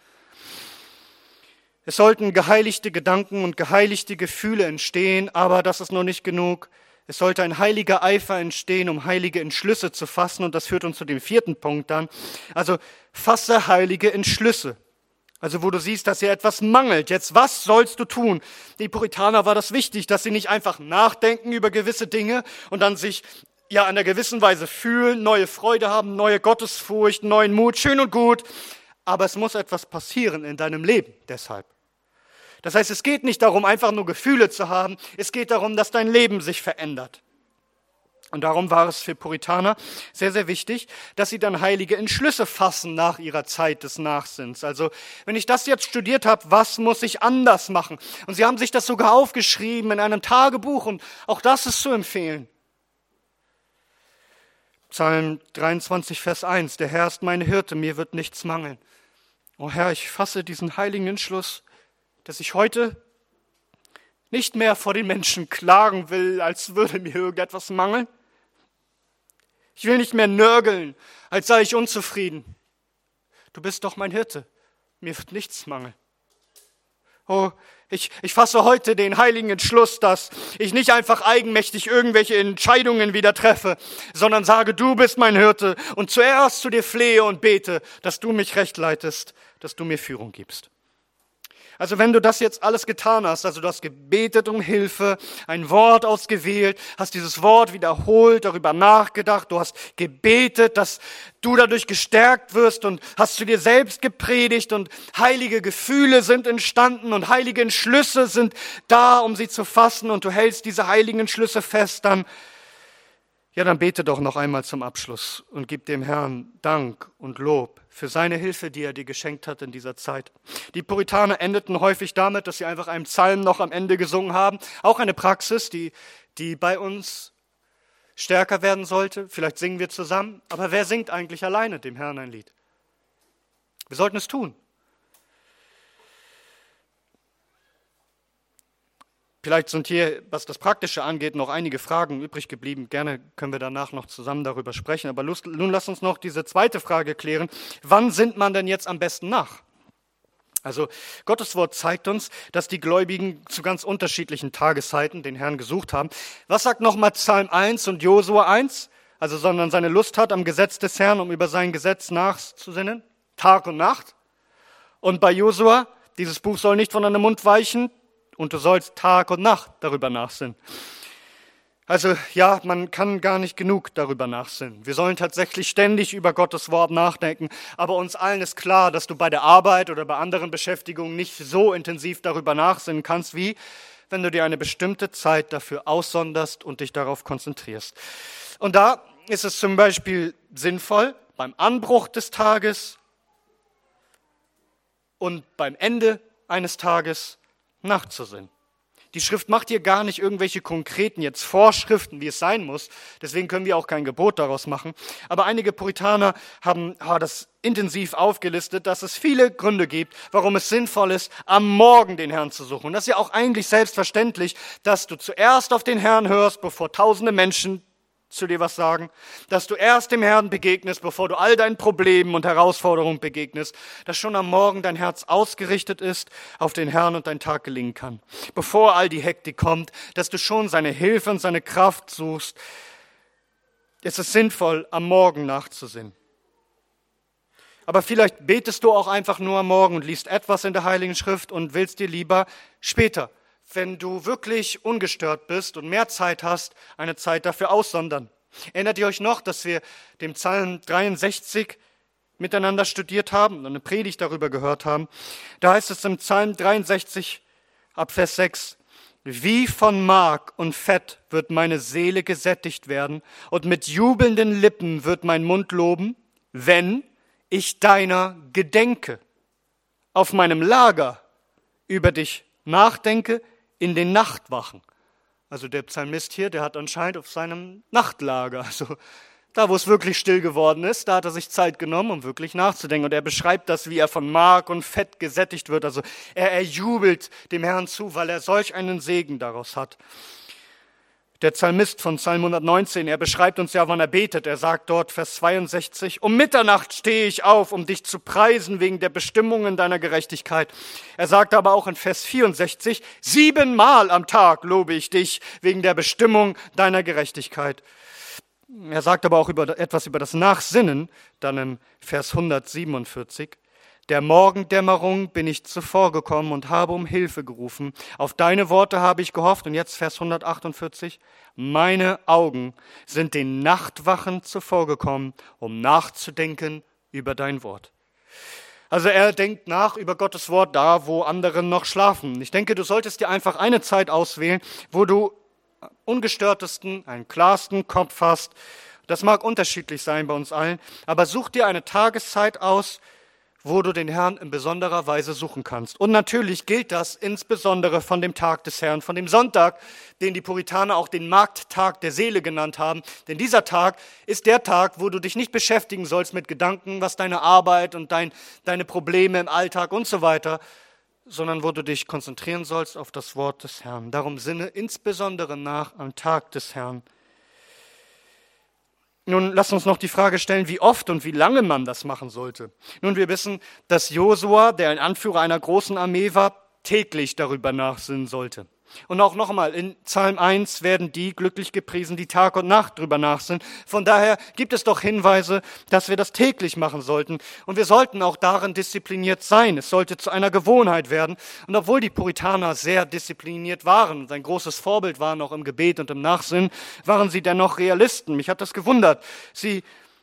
Es sollten geheiligte Gedanken und geheiligte Gefühle entstehen, aber das ist noch nicht genug. Es sollte ein heiliger Eifer entstehen, um heilige Entschlüsse zu fassen. Und das führt uns zu dem 4. Punkt dann. Also fasse heilige Entschlüsse. Also wo du siehst, dass hier etwas mangelt. Jetzt, was sollst du tun? Die Puritaner war das wichtig, dass sie nicht einfach nachdenken über gewisse Dinge und dann sich in einer gewissen Weise fühlen, neue Freude haben, neue Gottesfurcht, neuen Mut, schön und gut. Aber es muss etwas passieren in deinem Leben deshalb. Das heißt, es geht nicht darum, einfach nur Gefühle zu haben. Es geht darum, dass dein Leben sich verändert. Und darum war es für Puritaner sehr, sehr wichtig, dass sie dann heilige Entschlüsse fassen nach ihrer Zeit des Nachsinns. Also, wenn ich das jetzt studiert habe, was muss ich anders machen? Und sie haben sich das sogar aufgeschrieben in einem Tagebuch und auch das ist zu empfehlen. Psalm 23, Vers 1, der Herr ist mein Hirte, mir wird nichts mangeln. O Herr, ich fasse diesen heiligen Entschluss, dass ich heute nicht mehr vor den Menschen klagen will, als würde mir irgendetwas mangeln. Ich will nicht mehr nörgeln, als sei ich unzufrieden. Du bist doch mein Hirte, mir wird nichts mangeln. Oh, ich fasse heute den heiligen Entschluss, dass ich nicht einfach eigenmächtig irgendwelche Entscheidungen wieder treffe, sondern sage, du bist mein Hirte und zuerst zu dir flehe und bete, dass du mich recht leitest, dass du mir Führung gibst. Also wenn du das jetzt alles getan hast, also du hast gebetet um Hilfe, ein Wort ausgewählt, hast dieses Wort wiederholt, darüber nachgedacht, du hast gebetet, dass du dadurch gestärkt wirst und hast zu dir selbst gepredigt und heilige Gefühle sind entstanden und heilige Entschlüsse sind da, um sie zu fassen und du hältst diese heiligen Entschlüsse fest, dann bete doch noch einmal zum Abschluss und gib dem Herrn Dank und Lob für seine Hilfe, die er dir geschenkt hat in dieser Zeit. Die Puritaner endeten häufig damit, dass sie einfach einen Psalm noch am Ende gesungen haben. Auch eine Praxis, die bei uns stärker werden sollte. Vielleicht singen wir zusammen, aber wer singt eigentlich alleine dem Herrn ein Lied? Wir sollten es tun. Vielleicht sind hier, was das Praktische angeht, noch einige Fragen übrig geblieben. Gerne können wir danach noch zusammen darüber sprechen. Aber nun lass uns noch diese zweite Frage klären. Wann sinnt man denn jetzt am besten nach? Also Gottes Wort zeigt uns, dass die Gläubigen zu ganz unterschiedlichen Tageszeiten den Herrn gesucht haben. Was sagt nochmal Psalm 1 und Josua 1? Also sondern seine Lust hat am Gesetz des Herrn, um über sein Gesetz nachzusinnen. Tag und Nacht. Und bei Josua, dieses Buch soll nicht von deinem Mund weichen, und du sollst Tag und Nacht darüber nachsinnen. Also man kann gar nicht genug darüber nachsinnen. Wir sollen tatsächlich ständig über Gottes Wort nachdenken. Aber uns allen ist klar, dass du bei der Arbeit oder bei anderen Beschäftigungen nicht so intensiv darüber nachsinnen kannst, wie wenn du dir eine bestimmte Zeit dafür aussonderst und dich darauf konzentrierst. Und da ist es zum Beispiel sinnvoll, beim Anbruch des Tages und beim Ende eines Tages nachzusinnen. Die Schrift macht hier gar nicht irgendwelche konkreten jetzt Vorschriften, wie es sein muss. Deswegen können wir auch kein Gebot daraus machen. Aber einige Puritaner haben das intensiv aufgelistet, dass es viele Gründe gibt, warum es sinnvoll ist, am Morgen den Herrn zu suchen. Und das ist ja auch eigentlich selbstverständlich, dass du zuerst auf den Herrn hörst, bevor tausende Menschen zu dir was sagen, dass du erst dem Herrn begegnest, bevor du all deinen Problemen und Herausforderungen begegnest, dass schon am Morgen dein Herz ausgerichtet ist auf den Herrn und dein Tag gelingen kann. Bevor all die Hektik kommt, dass du schon seine Hilfe und seine Kraft suchst, ist es sinnvoll, am Morgen nachzusinnen. Aber vielleicht betest du auch einfach nur am Morgen und liest etwas in der Heiligen Schrift und willst dir lieber später, wenn du wirklich ungestört bist und mehr Zeit hast, eine Zeit dafür aussondern. Erinnert ihr euch noch, dass wir den Psalm 63 miteinander studiert haben und eine Predigt darüber gehört haben? Da heißt es im Psalm 63 ab Vers 6, Wie von Mark und Fett wird meine Seele gesättigt werden, und mit jubelnden Lippen wird mein Mund loben, wenn ich deiner gedenke, auf meinem Lager über dich nachdenke in den Nachtwachen. Also der Psalmist hier, der hat anscheinend auf seinem Nachtlager, also da, wo es wirklich still geworden ist, da hat er sich Zeit genommen, um wirklich nachzudenken. Und er beschreibt das, wie er von Mark und Fett gesättigt wird. Also er jubelt dem Herrn zu, weil er solch einen Segen daraus hat. Der Psalmist von Psalm 119, er beschreibt uns ja, wann er betet. Er sagt dort, Vers 62, um Mitternacht stehe ich auf, um dich zu preisen wegen der Bestimmungen deiner Gerechtigkeit. Er sagt aber auch in Vers 64, 7-mal am Tag lobe ich dich wegen der Bestimmung deiner Gerechtigkeit. Er sagt aber auch etwas über das Nachsinnen, dann im Vers 147. Der Morgendämmerung bin ich zuvorgekommen und habe um Hilfe gerufen. Auf deine Worte habe ich gehofft. Und jetzt Vers 148. Meine Augen sind den Nachtwachen zuvorgekommen, um nachzudenken über dein Wort. Also er denkt nach über Gottes Wort da, wo andere noch schlafen. Ich denke, du solltest dir einfach eine Zeit auswählen, wo du ungestörtesten, einen klarsten Kopf hast. Das mag unterschiedlich sein bei uns allen, aber such dir eine Tageszeit aus, wo du den Herrn in besonderer Weise suchen kannst. Und natürlich gilt das insbesondere von dem Tag des Herrn, von dem Sonntag, den die Puritaner auch den Markttag der Seele genannt haben. Denn dieser Tag ist der Tag, wo du dich nicht beschäftigen sollst mit Gedanken, was deine Arbeit und deine Probleme im Alltag und so weiter, sondern wo du dich konzentrieren sollst auf das Wort des Herrn. Darum sinne insbesondere nach am Tag des Herrn. Nun, lass uns noch die Frage stellen, wie oft und wie lange man das machen sollte. Nun, wir wissen, dass Josua, der ein Anführer einer großen Armee war, täglich darüber nachsinnen sollte. Und auch noch einmal, in Psalm 1 werden die glücklich gepriesen, die Tag und Nacht drüber nachsinnen. Von daher gibt es doch Hinweise, dass wir das täglich machen sollten. Und wir sollten auch darin diszipliniert sein. Es sollte zu einer Gewohnheit werden. Und obwohl die Puritaner sehr diszipliniert waren und ein großes Vorbild waren, auch im Gebet und im Nachsinnen, waren sie dennoch Realisten. Mich hat das gewundert. Sie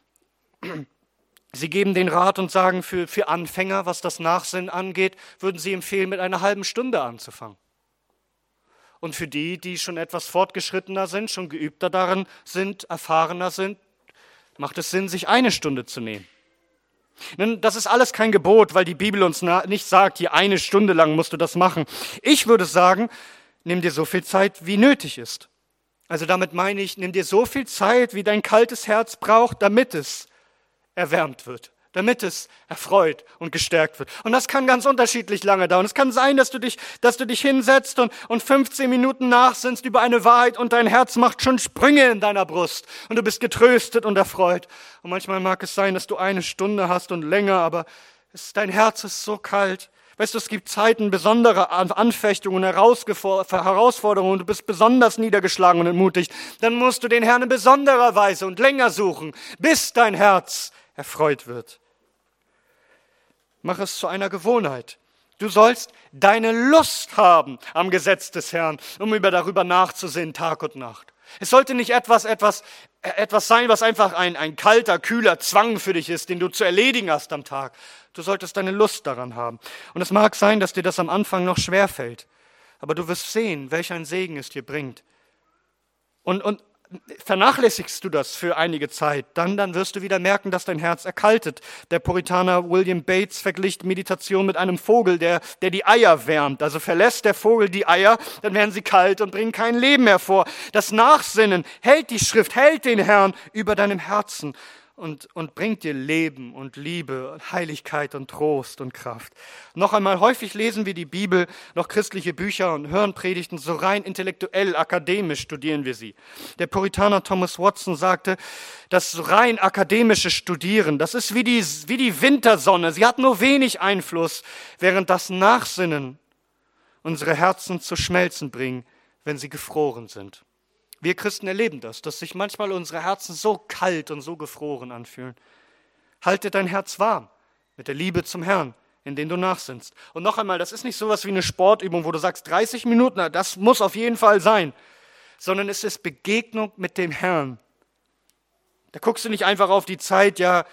geben den Rat und sagen, für Anfänger, was das Nachsinnen angeht, würden sie empfehlen, mit einer halben Stunde anzufangen. Und für die schon etwas fortgeschrittener sind, schon geübter darin sind, erfahrener sind, macht es Sinn, sich 1 Stunde zu nehmen. Nun, das ist alles kein Gebot, weil die Bibel uns nicht sagt, hier 1 Stunde lang musst du das machen. Ich würde sagen, nimm dir so viel Zeit, wie nötig ist. Also damit meine ich, nimm dir so viel Zeit, wie dein kaltes Herz braucht, damit es erwärmt wird, damit es erfreut und gestärkt wird. Und das kann ganz unterschiedlich lange dauern. Es kann sein, dass du dich hinsetzt und 15 Minuten nachsinnst über eine Wahrheit und dein Herz macht schon Sprünge in deiner Brust und du bist getröstet und erfreut. Und manchmal mag es sein, dass du 1 Stunde hast und länger, aber dein Herz ist so kalt. Weißt du, es gibt Zeiten besonderer Anfechtungen, Herausforderungen und du bist besonders niedergeschlagen und entmutigt. Dann musst du den Herrn in besonderer Weise und länger suchen, bis dein Herz erfreut wird. Mach es zu einer Gewohnheit. Du sollst deine Lust haben am Gesetz des Herrn, um darüber nachzusinnen, Tag und Nacht. Es sollte nicht etwas sein, was einfach ein kalter, kühler Zwang für dich ist, den du zu erledigen hast am Tag. Du solltest deine Lust daran haben. Und es mag sein, dass dir das am Anfang noch schwerfällt. Aber du wirst sehen, welch ein Segen es dir bringt. Und vernachlässigst du das für einige Zeit, dann wirst du wieder merken, dass dein Herz erkaltet. Der Puritaner William Bates verglich Meditation mit einem Vogel, der die Eier wärmt. Also verlässt der Vogel die Eier, dann werden sie kalt und bringen kein Leben hervor. Das Nachsinnen hält die Schrift, hält den Herrn über deinem Herzen und bringt dir Leben und Liebe, Heiligkeit und Trost und Kraft. Noch einmal, häufig lesen wir die Bibel, noch christliche Bücher und hören Predigten, so rein intellektuell, akademisch studieren wir sie. Der Puritaner Thomas Watson sagte, das rein akademische Studieren, das ist wie die Wintersonne, sie hat nur wenig Einfluss, während das Nachsinnen unsere Herzen zu schmelzen bringt, wenn sie gefroren sind. Wir Christen erleben das, dass sich manchmal unsere Herzen so kalt und so gefroren anfühlen. Halte dein Herz warm mit der Liebe zum Herrn, in den du nachsinnst. Und noch einmal, das ist nicht sowas wie eine Sportübung, wo du sagst, 30 Minuten, das muss auf jeden Fall sein, sondern es ist Begegnung mit dem Herrn. Da guckst du nicht einfach auf die Zeit, ja,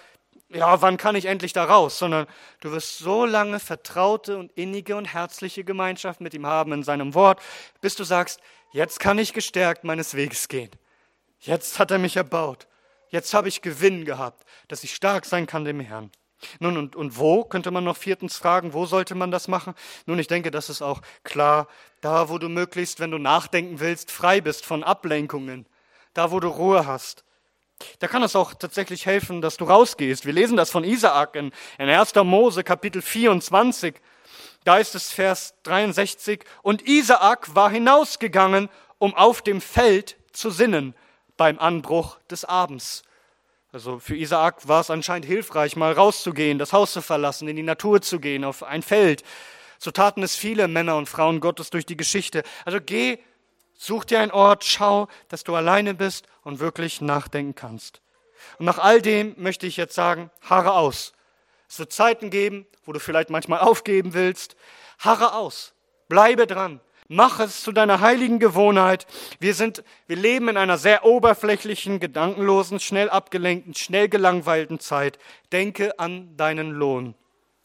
ja, wann kann ich endlich da raus? Sondern du wirst so lange vertraute und innige und herzliche Gemeinschaft mit ihm haben in seinem Wort, bis du sagst, jetzt kann ich gestärkt meines Weges gehen. Jetzt hat er mich erbaut. Jetzt habe ich Gewinn gehabt, dass ich stark sein kann dem Herrn. Nun, und wo, könnte man noch viertens fragen, wo sollte man das machen? Nun, ich denke, das ist auch klar, da wo du möglichst, wenn du nachdenken willst, frei bist von Ablenkungen, da wo du Ruhe hast. Da kann es auch tatsächlich helfen, dass du rausgehst. Wir lesen das von Isaak in 1. Mose Kapitel 24, da ist es Vers 63, und Isaak war hinausgegangen, um auf dem Feld zu sinnen beim Anbruch des Abends. Also für Isaak war es anscheinend hilfreich, mal rauszugehen, das Haus zu verlassen, in die Natur zu gehen, auf ein Feld. So taten es viele Männer und Frauen Gottes durch die Geschichte. Also geh, such dir einen Ort, schau, dass du alleine bist und wirklich nachdenken kannst. Und nach all dem möchte ich jetzt sagen, harre aus. Es wird Zeiten geben, wo du vielleicht manchmal aufgeben willst. Harre aus, bleibe dran. Mach es zu deiner heiligen Gewohnheit. Wir leben in einer sehr oberflächlichen, gedankenlosen, schnell abgelenkten, schnell gelangweilten Zeit. Denke an deinen Lohn.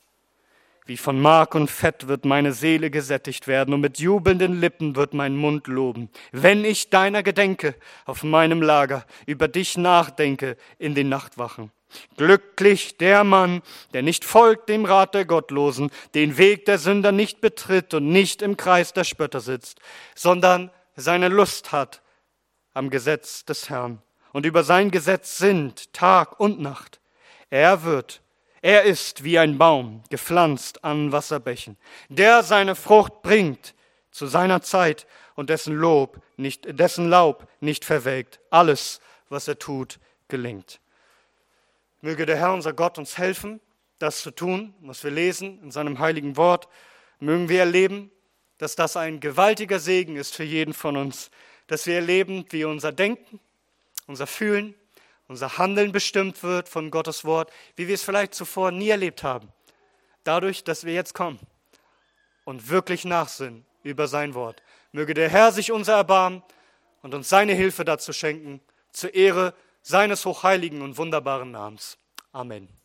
Wie von Mark und Fett wird meine Seele gesättigt werden und mit jubelnden Lippen wird mein Mund loben. Wenn ich deiner gedenke, auf meinem Lager, über dich nachdenke in den Nachtwachen. Glücklich der Mann, der nicht folgt dem Rat der Gottlosen, den Weg der Sünder nicht betritt und nicht im Kreis der Spötter sitzt, sondern seine Lust hat am Gesetz des Herrn und über sein Gesetz sinnt Tag und Nacht. Er ist wie ein Baum, gepflanzt an Wasserbächen, der seine Frucht bringt zu seiner Zeit und dessen Laub nicht verwelkt. Alles, was er tut, gelingt. Möge der Herr, unser Gott, uns helfen, das zu tun, was wir lesen in seinem heiligen Wort. Mögen wir erleben, dass das ein gewaltiger Segen ist für jeden von uns, dass wir erleben, wie unser Denken, unser Fühlen, unser Handeln bestimmt wird von Gottes Wort, wie wir es vielleicht zuvor nie erlebt haben. Dadurch, dass wir jetzt kommen und wirklich nachsinnen über sein Wort. Möge der Herr sich unser erbarmen und uns seine Hilfe dazu schenken, zur Ehre seines hochheiligen und wunderbaren Namens. Amen.